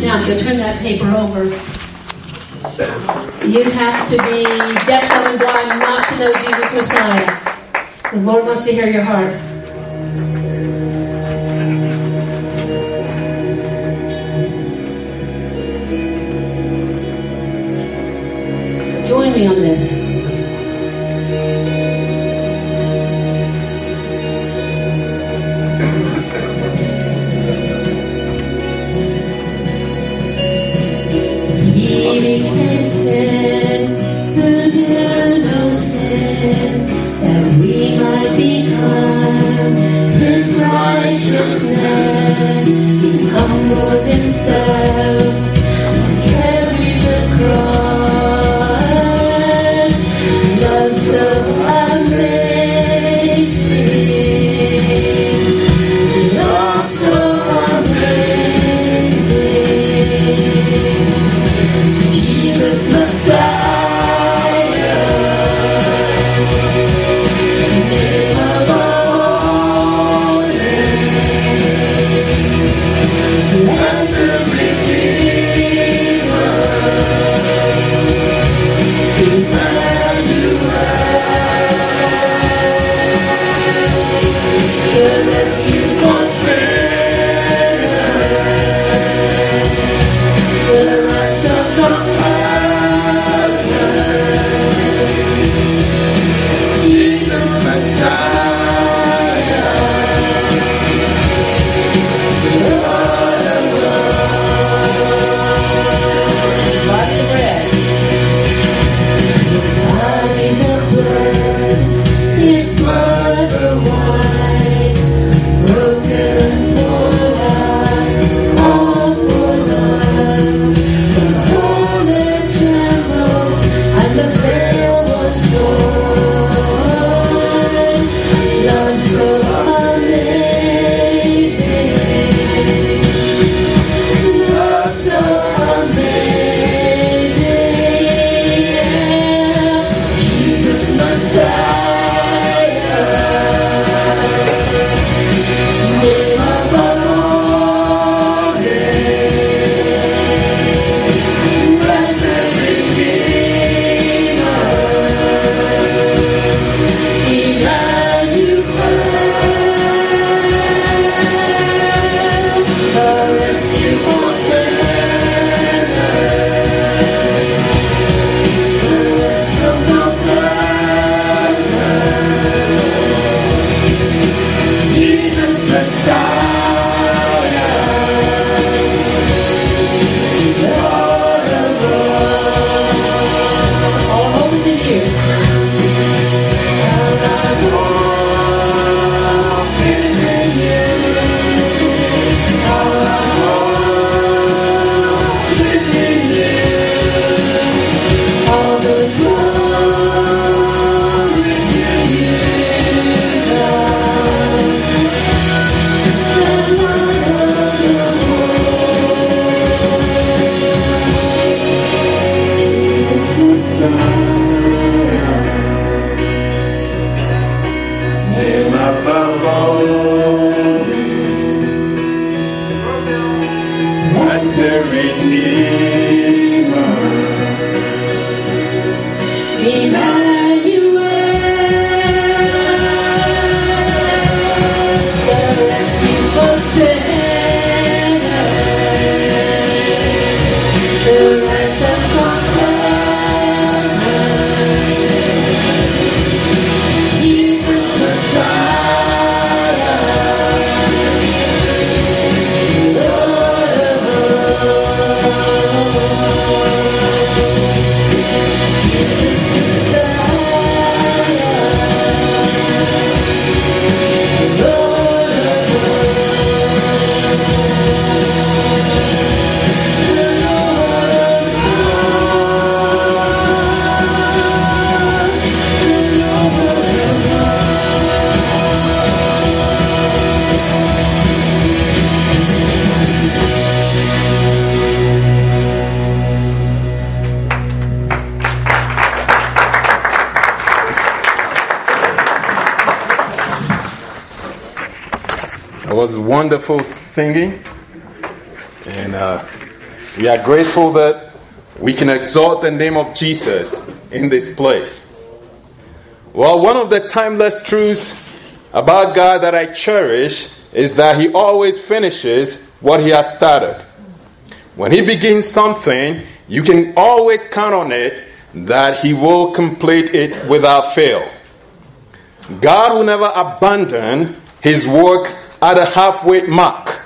Now, if you'll turn that paper over. You have to be deaf, dumb, and blind not to know Jesus Messiah. The Lord wants to hear your heart. Join me on this. He became sin, who knew no sin, that we might become His righteousness. He humbled Himself and carried the cross. Love so amazing, love so amazing. Jesus Messiah, name above all names, blessed Redeemer, Emmanuel, the rescue for sinners, the ransom from was wonderful singing, and We are grateful that we can exalt the name of Jesus in this place. Well, one of the timeless truths about God that I cherish is that He always finishes what He has started. When He begins something, you can always count on it that He will complete it without fail. God will never abandon His work at a halfway mark.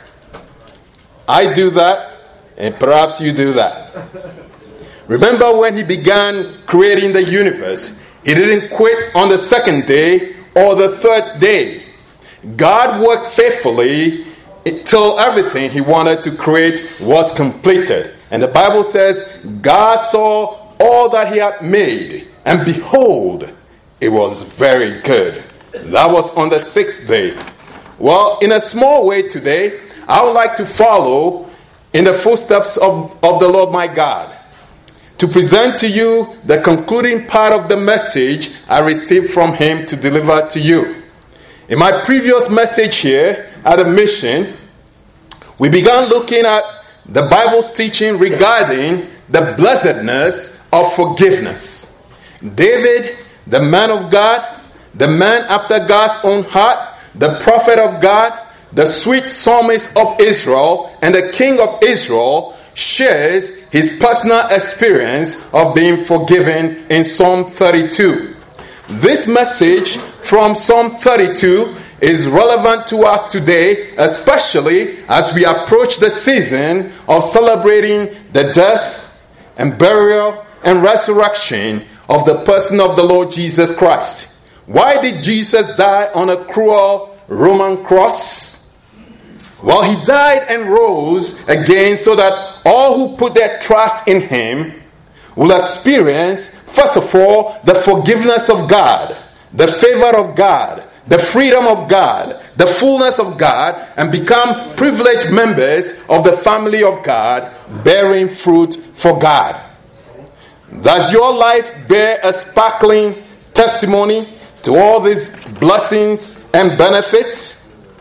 I do that, and perhaps you do that. Remember when He began creating the universe, He didn't quit on the second day or the third day. God worked faithfully till everything He wanted to create was completed. And the Bible says, God saw all that He had made, and behold, it was very good. That was on the sixth day. Well, in a small way today, I would like to follow in the footsteps of the Lord my God, to present to you the concluding part of the message I received from Him to deliver to you. In my previous message here at the mission, we began looking at the Bible's teaching regarding the blessedness of forgiveness. David, the man of God, the man after God's own heart, the prophet of God, the sweet psalmist of Israel, and the king of Israel, shares his personal experience of being forgiven in Psalm 32. This message from Psalm 32 is relevant to us today, especially as we approach the season of celebrating the death and burial and resurrection of the person of the Lord Jesus Christ. Why did Jesus die on a cruel Roman cross? Well, He died and rose again so that all who put their trust in Him will experience, first of all, the forgiveness of God, the favor of God, the freedom of God, the fullness of God, and become privileged members of the family of God, bearing fruit for God. Does your life bear a sparkling testimony to all these blessings and benefits?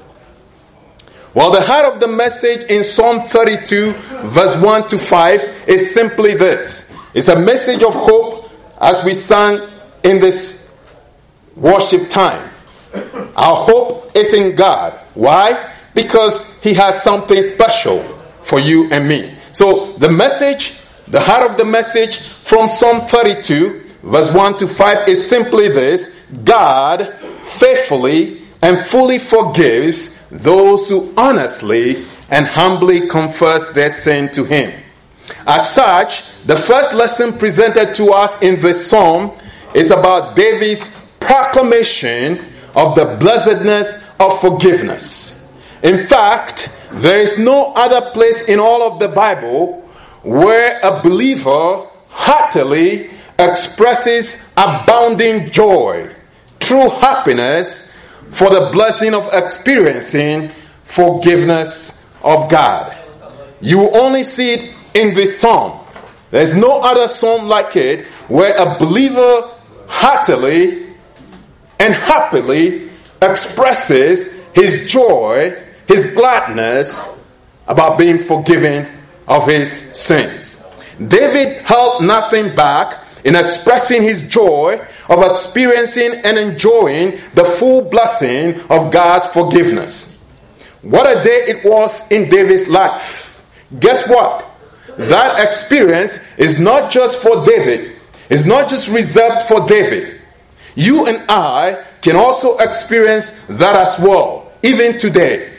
Well, the heart of the message in Psalm 32, verse 1 to 5 is simply this. It's a message of hope as we sang in this worship time. Our hope is in God. Why? Because He has something special for you and me. So the message, the heart of the message from Psalm 32, verse 1 to 5 is simply this. God faithfully and fully forgives those who honestly and humbly confess their sin to Him. As such, the first lesson presented to us in this psalm is about David's proclamation of the blessedness of forgiveness. In fact, there is no other place in all of the Bible where a believer heartily expresses abounding joy, true happiness, for the blessing of experiencing forgiveness of God. You will only see it in this psalm. There's no other psalm like it where a believer heartily and happily expresses his joy, his gladness about being forgiven of his sins. David held nothing back in expressing his joy of experiencing and enjoying the full blessing of God's forgiveness. What a day it was in David's life. Guess what? That experience is not just for David. It's not just reserved for David. You and I can also experience that as well, even today.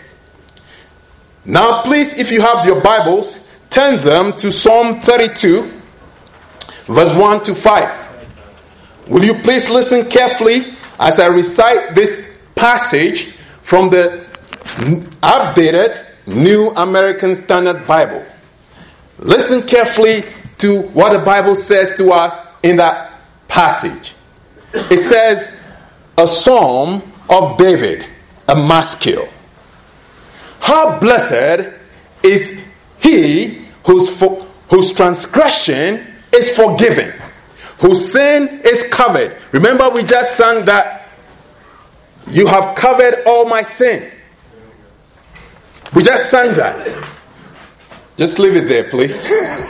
Now, please, if you have your Bibles, turn them to Psalm 32, verse 1 to 5. Will you please listen carefully as I recite this passage from the updated New American Standard Bible? Listen carefully to what the Bible says to us in that passage. It says, a psalm of David, a maskil. How blessed is he whose transgression is forgiven, whose sin is covered. Remember, we just sang that you have covered all my sin. We just sang that. Just leave it there, please.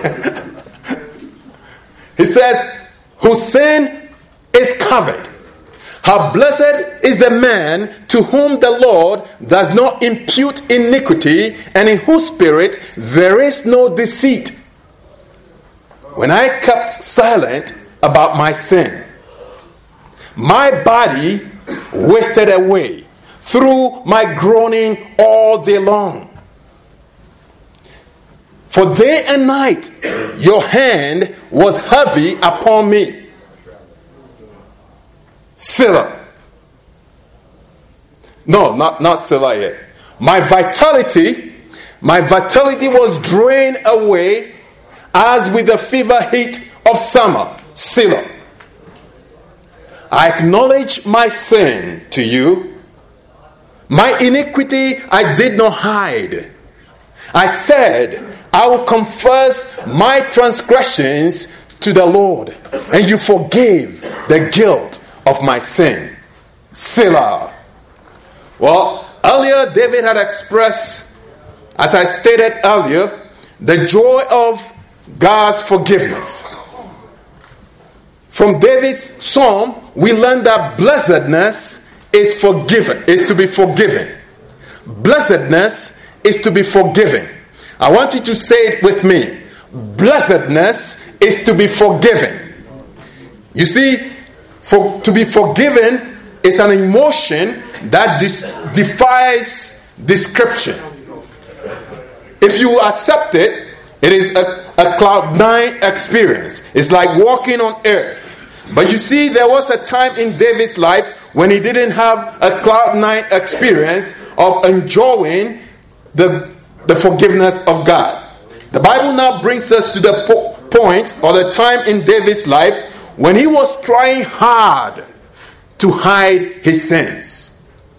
He says, whose sin is covered. How blessed is the man to whom the Lord does not impute iniquity, and in whose spirit there is no deceit. When I kept silent about my sin, my body wasted away through my groaning all day long. For day and night your hand was heavy upon me. Selah. No, not Selah yet. My vitality was drained away as with the fever heat of summer. Selah. I acknowledge my sin to you. My iniquity I did not hide. I said, I will confess my transgressions to the Lord, and you forgave the guilt of my sin. Selah. Well, earlier David had expressed, as I stated earlier, the joy of God's forgiveness. From David's psalm, we learn that blessedness is to be forgiven. Blessedness is to be forgiven. I want you to say it with me. Blessedness is to be forgiven. You see, to be forgiven is an emotion that defies description. If you accept it, it is a cloud nine experience. It's like walking on air. But you see, there was a time in David's life when he didn't have a cloud nine experience of enjoying the forgiveness of God. The Bible now brings us to the point or the time in David's life when he was trying hard to hide his sins.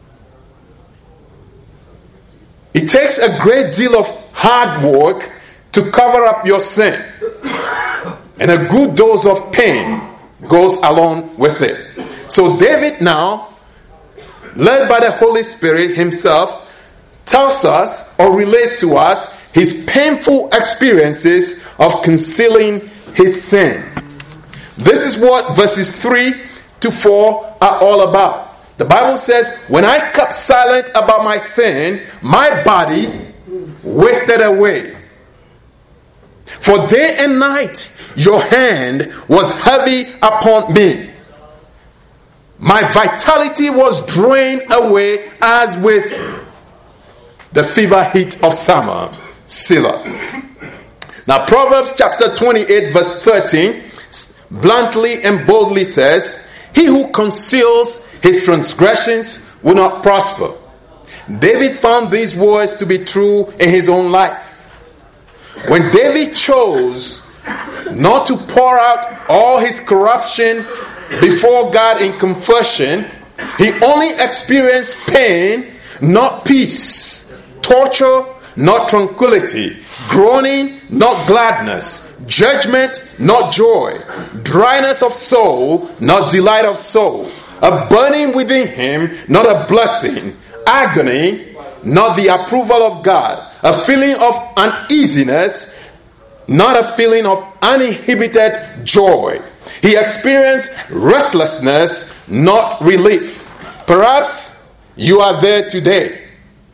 It takes a great deal of hard work to cover up your sin, and a good dose of pain goes along with it. So David now, led by the Holy Spirit himself, tells us or relates to us his painful experiences of concealing his sin. This is what verses 3 to 4 are all about. The Bible says, when I kept silent about my sin, my body wasted away. For day and night your hand was heavy upon me. My vitality was drained away as with the fever heat of summer. Selah. Now Proverbs chapter 28 verse 13 bluntly and boldly says, he who conceals his transgressions will not prosper. David found these words to be true in his own life. When David chose not to pour out all his corruption before God in confession, he only experienced pain, not peace, torture, not tranquility, groaning, not gladness, judgment, not joy, dryness of soul, not delight of soul, a burning within him, not a blessing, agony, not the approval of God, a feeling of uneasiness, not a feeling of uninhibited joy. He experienced restlessness, not relief. Perhaps you are there today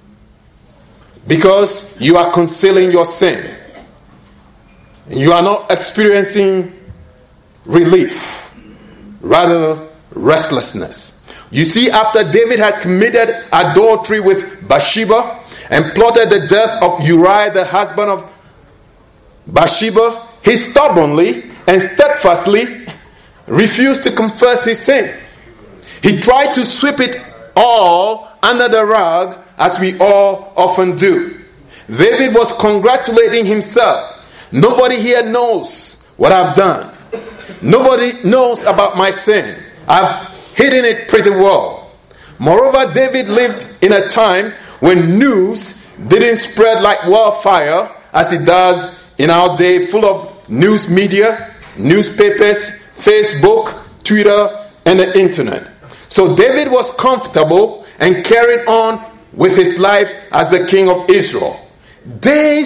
because you are concealing your sin. You are not experiencing relief, rather restlessness. You see, after David had committed adultery with Bathsheba and plotted the death of Uriah, the husband of Bathsheba, he stubbornly and steadfastly refused to confess his sin. He tried to sweep it all under the rug, as we all often do. David was congratulating himself. Nobody here knows what I've done. Nobody knows about my sin. I've hidden it pretty well. Moreover, David lived in a time when news didn't spread like wildfire as it does in our day, full of news media, newspapers, Facebook, Twitter, and the internet. So David was comfortable and carried on with his life as the king of Israel. Days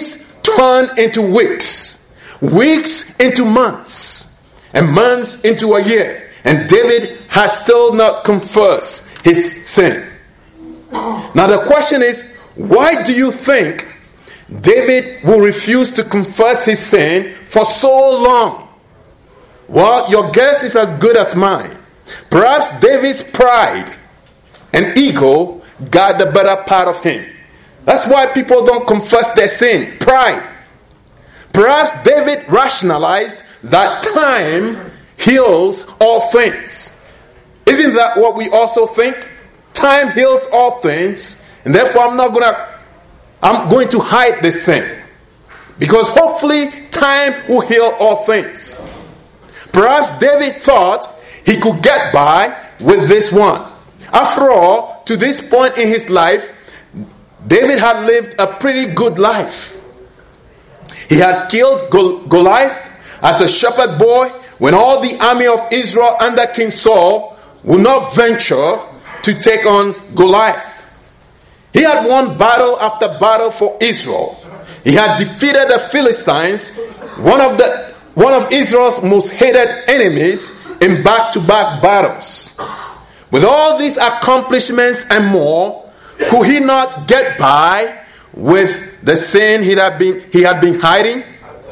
turned into weeks, weeks into months, and months into a year. And David has still not confessed his sin. Now the question is, why do you think David will refuse to confess his sin for so long? Well, your guess is as good as mine. Perhaps David's pride and ego got the better part of him. That's why people don't confess their sin. Pride. Perhaps David rationalized that time heals all things. Isn't that what we also think? Time heals all things, and therefore I'm going to hide this sin, because hopefully time will heal all things. Perhaps David thought he could get by with this one. After all, to this point in his life, David had lived a pretty good life. He had killed Goliath as a shepherd boy when all the army of Israel under King Saul would not venture to take on Goliath. He had won battle after battle for Israel. He had defeated the Philistines, one of Israel's most hated enemies, in back-to-back battles. With all these accomplishments and more, could he not get by with the sin he had been hiding?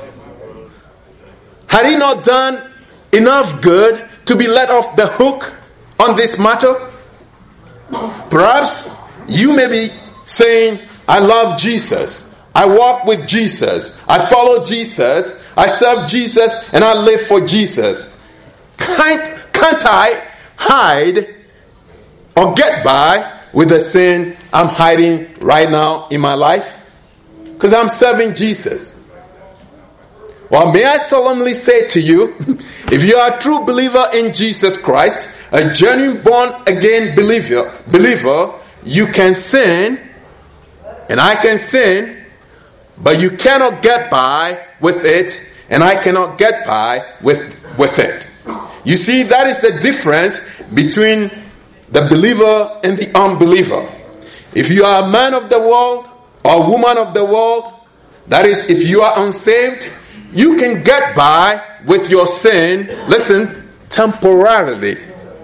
Had he not done enough good to be let off the hook on this matter? Perhaps you may be saying, I love Jesus, I walk with Jesus, I follow Jesus, I serve Jesus, and I live for Jesus. Can't I hide or get by with the sin I'm hiding right now in my life? Because I'm serving Jesus. Well, may I solemnly say to you, if you are a true believer in Jesus Christ, a genuine born-again believer, you can sin, and I can sin, but you cannot get by with it, and I cannot get by with it. You see, that is the difference between the believer and the unbeliever. If you are a man of the world or a woman of the world, that is, if you are unsaved, you can get by with your sin, listen, temporarily.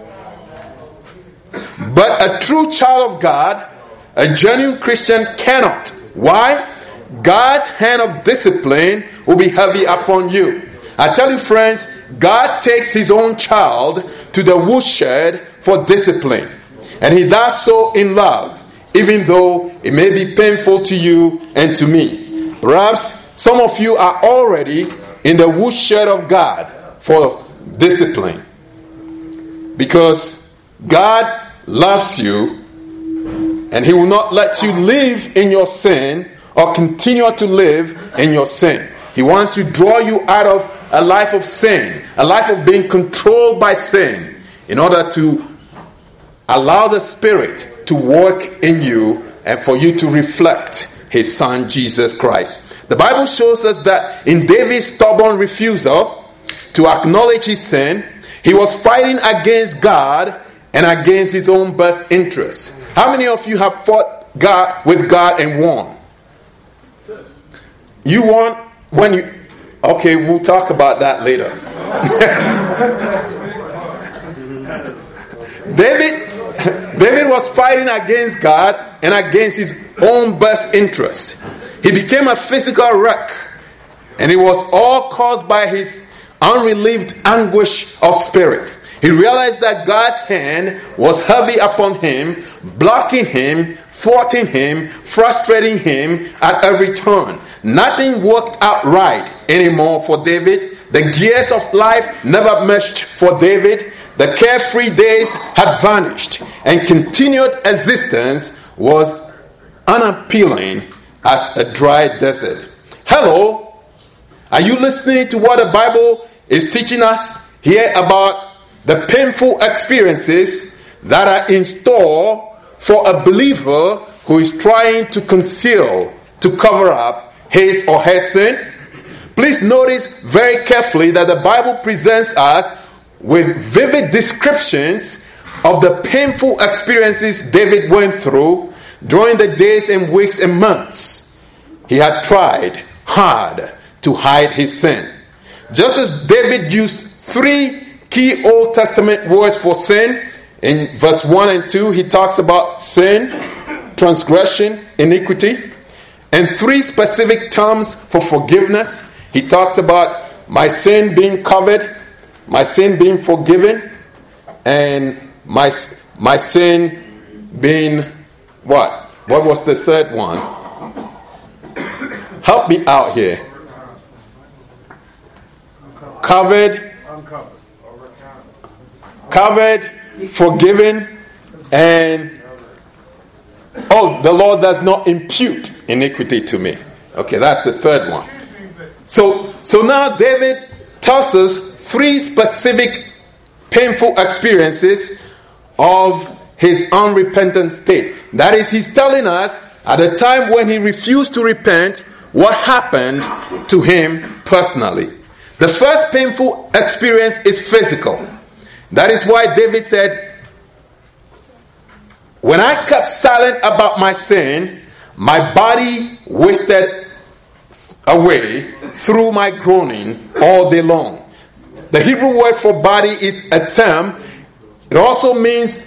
But a true child of God, a genuine Christian, cannot. Why? God's hand of discipline will be heavy upon you. I tell you, friends, God takes his own child to the woodshed for discipline. And he does so in love, even though it may be painful to you and to me. Perhaps some of you are already in the woodshed of God for discipline, because God loves you, and he will not let you live in your sin or continue to live in your sin. He wants to draw you out of a life of sin, a life of being controlled by sin, in order to allow the Spirit to work in you and for you to reflect his Son, Jesus Christ. The Bible shows us that in David's stubborn refusal to acknowledge his sin, he was fighting against God and against his own best interests. How many of you have fought with God and won? You won when you... Okay, we'll talk about that later. David was fighting against God and against his own best interest. He became a physical wreck, and it was all caused by his unrelieved anguish of spirit. He realized that God's hand was heavy upon him, blocking him, thwarting him, frustrating him at every turn. Nothing worked out right anymore for David. The gears of life never meshed for David. The carefree days had vanished, and continued existence was unappealing as a dry desert. Hello? Are you listening to what the Bible is teaching us here about the painful experiences that are in store for a believer who is trying to conceal, to cover up his or her sin? Please notice very carefully that the Bible presents us with vivid descriptions of the painful experiences David went through during the days and weeks and months he had tried hard to hide his sin. Just as David used 3 key Old Testament words for sin, in verse 1 and 2, he talks about sin, transgression, iniquity, and 3 specific terms for forgiveness. He talks about my sin being covered, my sin being forgiven, and my sin being what? What was the third one? Help me out here. Covered, forgiven, and the Lord does not impute iniquity to me. Okay, that's the third one. So now David tells us 3 specific painful experiences of his unrepentant state. That is, he's telling us at the time when he refused to repent, what happened to him personally. The first painful experience is physical. That is why David said, when I kept silent about my sin, my body wasted away through my groaning all day long. The Hebrew word for body is atem. It also means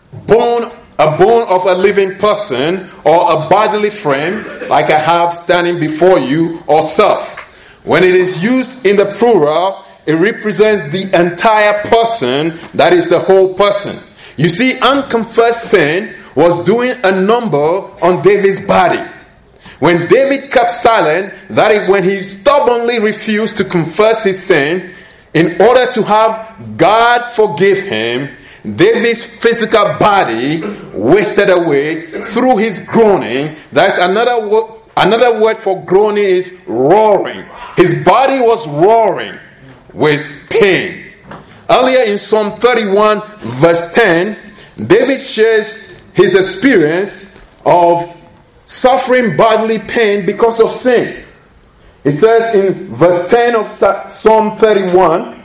a bone of a living person, or a bodily frame like I have standing before you, or self. When it is used in the plural, it represents the entire person, that is the whole person. You see, unconfessed sin was doing a number on David's body. When David kept silent, that is when he stubbornly refused to confess his sin in order to have God forgive him, David's physical body wasted away through his groaning. That's another word for groaning is roaring. His body was roaring with pain. Earlier in Psalm 31 verse 10, David shares his experience of suffering bodily pain because of sin. It says in verse 10 of Psalm 31,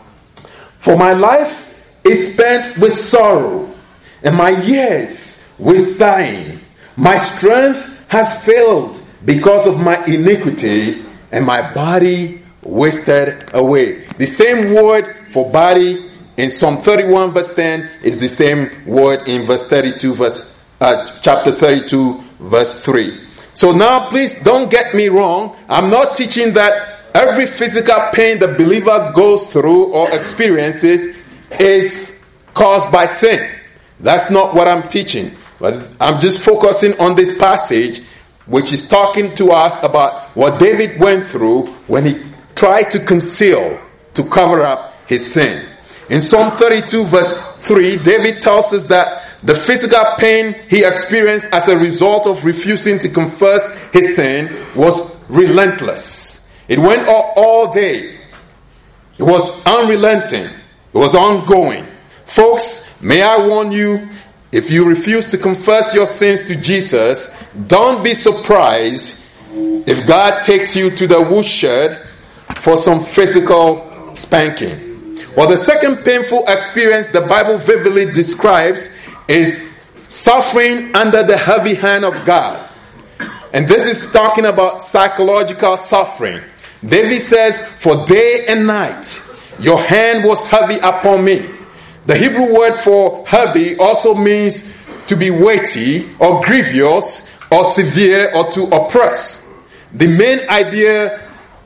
"For my life is spent with sorrow, and my years with sighing. My strength has failed because of my iniquity, and my body wasted away." The same word for body in Psalm 31 verse 10 is the same word in verse 32 chapter 32 verse 3. So now please don't get me wrong. I'm not teaching that every physical pain the believer goes through or experiences is caused by sin. That's not what I'm teaching. But I'm just focusing on this passage, which is talking to us about what David went through when he tried to conceal, to cover up his sin. In Psalm 32 verse 3, David tells us that the physical pain he experienced as a result of refusing to confess his sin was relentless. It went all day. It was unrelenting. It was ongoing. Folks, may I warn you, if you refuse to confess your sins to Jesus, don't be surprised if God takes you to the woodshed for some physical spanking. Well, the second painful experience the Bible vividly describes is suffering under the heavy hand of God. And this is talking about psychological suffering. David says, "For day and night, your hand was heavy upon me." The Hebrew word for heavy also means to be weighty or grievous or severe or to oppress. The main idea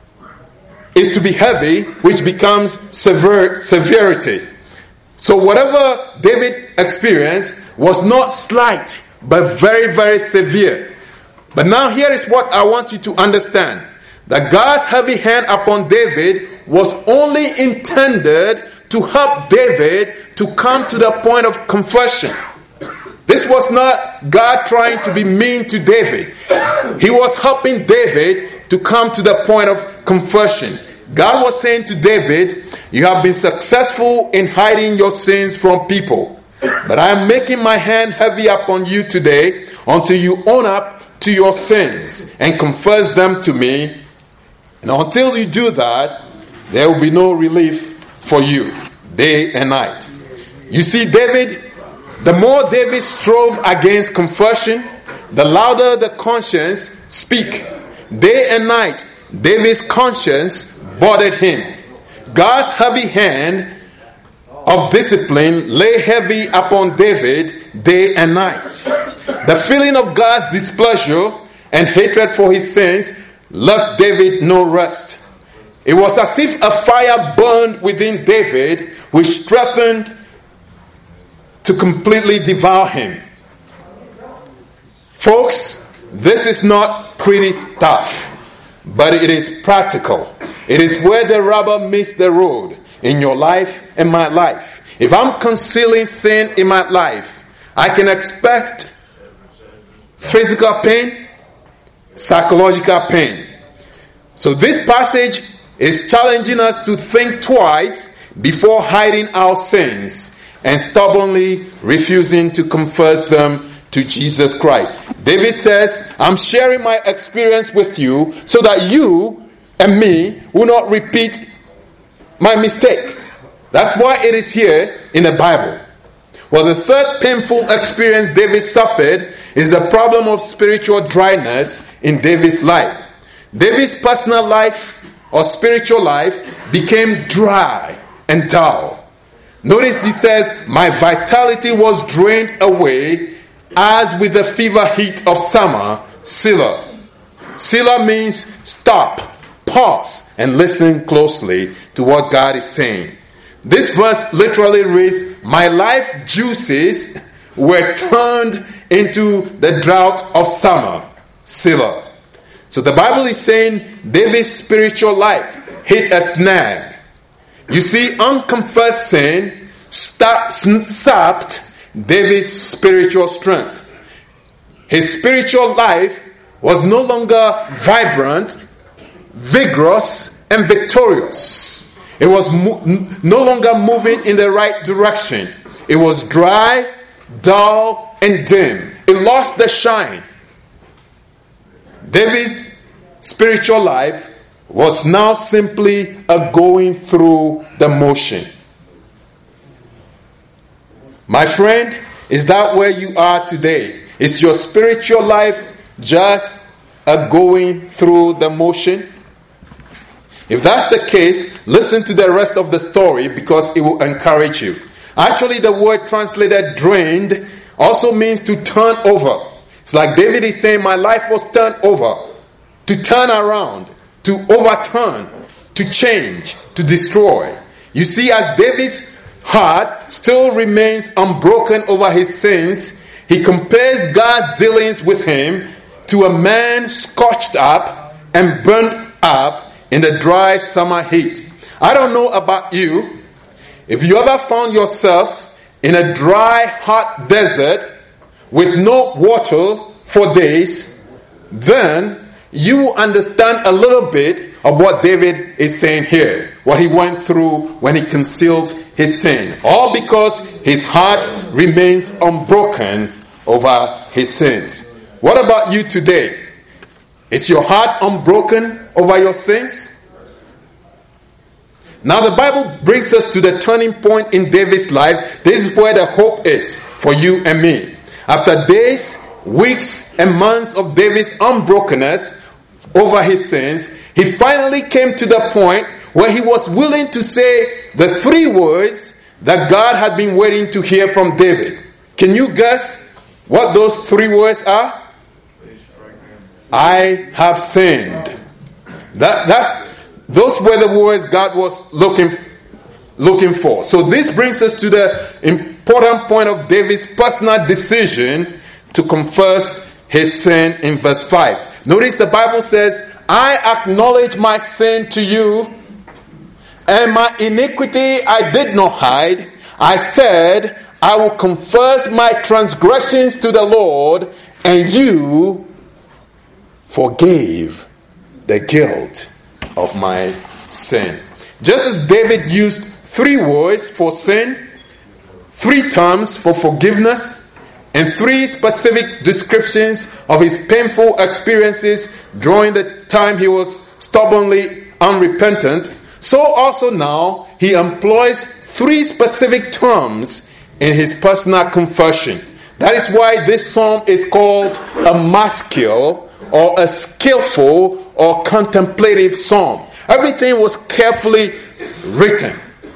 is to be heavy, which becomes severity. So whatever David experienced was not slight, but very, very severe. But now here is what I want you to understand. That God's heavy hand upon David was only intended to help David to come to the point of confession. This was not God trying to be mean to David. He was helping David to come to the point of confession. God was saying to David, "You have been successful in hiding your sins from people. But I am making my hand heavy upon you today until you own up to your sins and confess them to me. And until you do that, there will be no relief for you, day and night." You see, the more David strove against confession, the louder the conscience speak. Day and night, David's conscience bothered him. God's heavy hand of discipline lay heavy upon David day and night. The feeling of God's displeasure and hatred for his sins left David no rest. It was as if a fire burned within David, which threatened to completely devour him. Folks, this is not pretty stuff, but it is practical. It is where the rubber meets the road in your life and my life. If I'm concealing sin in my life, I can expect physical pain, psychological pain. So this passage is challenging us to think twice before hiding our sins and stubbornly refusing to confess them to Jesus Christ. David says, I'm sharing my experience with you so that you and me will not repeat my mistake. That's why it is here in the Bible. Well, the third painful experience David suffered is the problem of spiritual dryness in David's life. David's personal life or spiritual life became dry and dull. Notice he says, my vitality was drained away as with the fever heat of summer. Selah. Selah means stop, pause, and listen closely to what God is saying. This verse literally reads, my life juices were turned into the drought of summer. Selah. So the Bible is saying David's spiritual life hit a snag. You see, unconfessed sin sapped David's spiritual strength. His spiritual life was no longer vibrant, vigorous, and victorious. It was no longer moving in the right direction. It was dry, dull, and dim. It lost the shine. David's spiritual life was now simply a going through the motion. My friend, is that where you are today? Is your spiritual life just a going through the motion? If that's the case, listen to the rest of the story because it will encourage you. Actually, the word translated drained also means to turn over. It's like David is saying, my life was turned over, to turn around, to overturn, to change, to destroy. You see, as David's heart still remains unbroken over his sins, he compares God's dealings with him to a man scorched up and burnt up in the dry summer heat. I don't know about you. If you ever found yourself in a dry, hot desert with no water for days, then you understand a little bit of what David is saying here, what he went through when he concealed his sin, all because his heart remains unbroken over his sins. What about you today? Is your heart unbroken over your sins? Now the Bible brings us to the turning point in David's life. This is where the hope is for you and me. After days, weeks, and months of David's unbrokenness over his sins, he finally came to the point where he was willing to say the three words that God had been waiting to hear from David. Can you guess what those three words are? I have sinned. Those were the words God was looking for. So this brings us to the important point of David's personal decision to confess his sin in verse 5. Notice the Bible says, I acknowledge my sin to you, and my iniquity I did not hide. I said, I will confess my transgressions to the Lord, and you forgave the guilt of my sin. Just as David used three words for sin, three terms for forgiveness, and three specific descriptions of his painful experiences during the time he was stubbornly unrepentant, so also now he employs three specific terms in his personal confession. That is why this psalm is called a maskil, or a skillful or contemplative psalm. Everything was carefully written.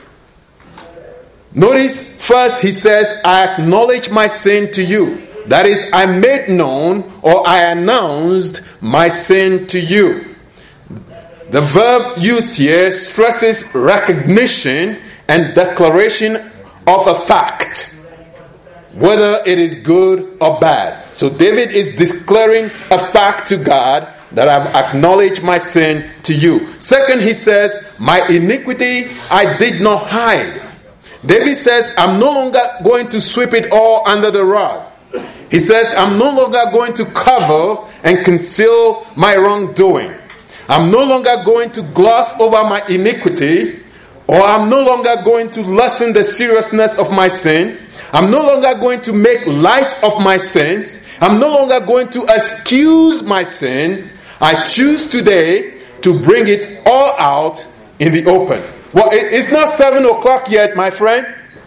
Notice first he says, I acknowledge my sin to you. That is, I made known or I announced my sin to you. The verb used here stresses recognition and declaration of a fact, whether it is good or bad. So David is declaring a fact to God that I've acknowledged my sin to you. Second, he says, my iniquity I did not hide. David says, I'm no longer going to sweep it all under the rug. He says, I'm no longer going to cover and conceal my wrongdoing. I'm no longer going to gloss over my iniquity, or I'm no longer going to lessen the seriousness of my sin. I'm no longer going to make light of my sins. I'm no longer going to excuse my sin. I choose today to bring it all out in the open. Well, it's not 7 o'clock yet, my friend.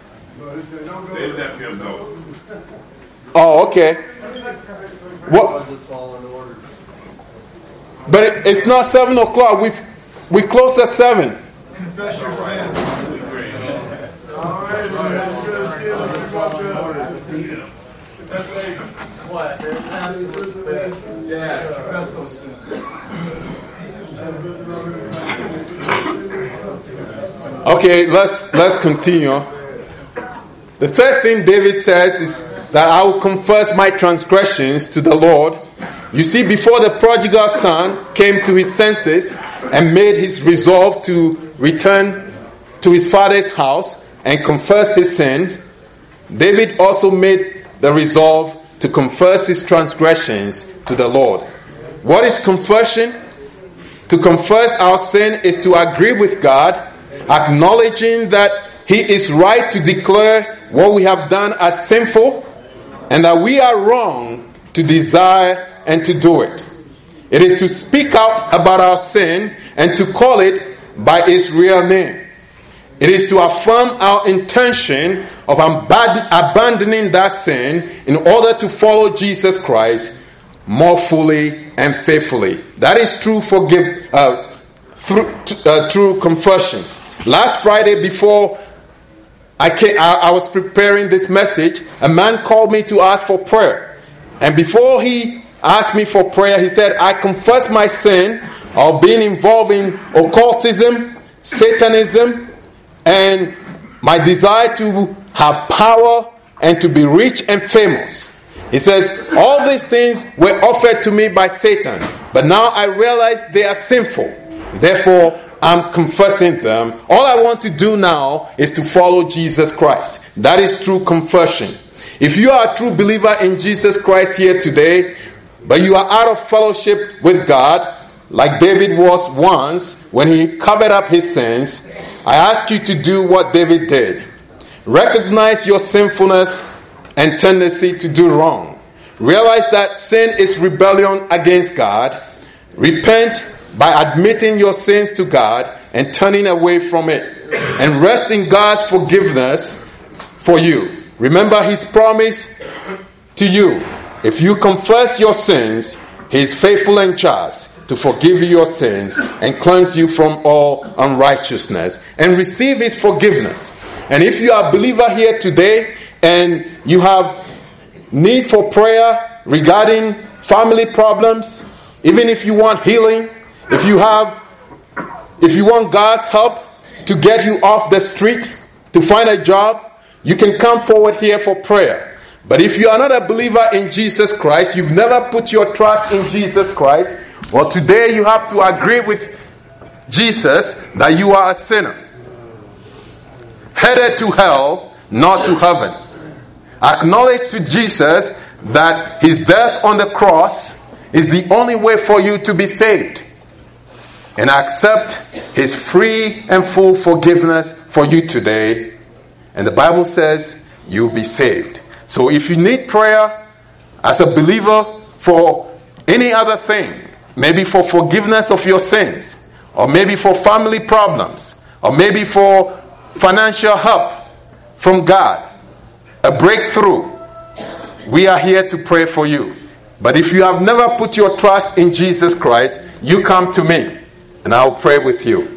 Oh, okay. What? But it's not 7 o'clock. We close at 7. Confess your sin. What? Yeah, confess those sins. Okay, let's continue. The third thing David says is that I will confess my transgressions to the Lord. You see, before the prodigal son came to his senses and made his resolve to return to his father's house and confess his sins, David also made the resolve to confess his transgressions to the Lord. What is confession? To confess our sin is to agree with God, acknowledging that He is right to declare what we have done as sinful and that we are wrong to desire and to do it. It is to speak out about our sin and to call it by its real name. It is to affirm our intention of abandoning that sin in order to follow Jesus Christ more fully and faithfully. That is true through confession. Last Friday, before I was preparing this message, a man called me to ask for prayer. And before he asked me for prayer, he said, I confess my sin of being involved in occultism, Satanism, and my desire to have power and to be rich and famous. He says, all these things were offered to me by Satan, but now I realize they are sinful. Therefore, I'm confessing them. All I want to do now is to follow Jesus Christ. That is true confession. If you are a true believer in Jesus Christ here today, but you are out of fellowship with God, like David was once when he covered up his sins, I ask you to do what David did. Recognize your sinfulness and tendency to do wrong. Realize that sin is rebellion against God. Repent by admitting your sins to God and turning away from it. And rest in God's forgiveness for you. Remember His promise to you. If you confess your sins, He is faithful and just to forgive you your sins and cleanse you from all unrighteousness and receive His forgiveness. And if you are a believer here today and you have need for prayer regarding family problems, even if you want healing, if you want God's help to get you off the street, to find a job, you can come forward here for prayer. But if you are not a believer in Jesus Christ, you've never put your trust in Jesus Christ, well, today you have to agree with Jesus that you are a sinner, headed to hell, not to heaven. Acknowledge to Jesus that His death on the cross is the only way for you to be saved. And accept His free and full forgiveness for you today. And the Bible says you'll be saved. So if you need prayer as a believer for any other thing, maybe for forgiveness of your sins, or maybe for family problems, or maybe for financial help from God, a breakthrough, we are here to pray for you. But if you have never put your trust in Jesus Christ, you come to me and I'll pray with you.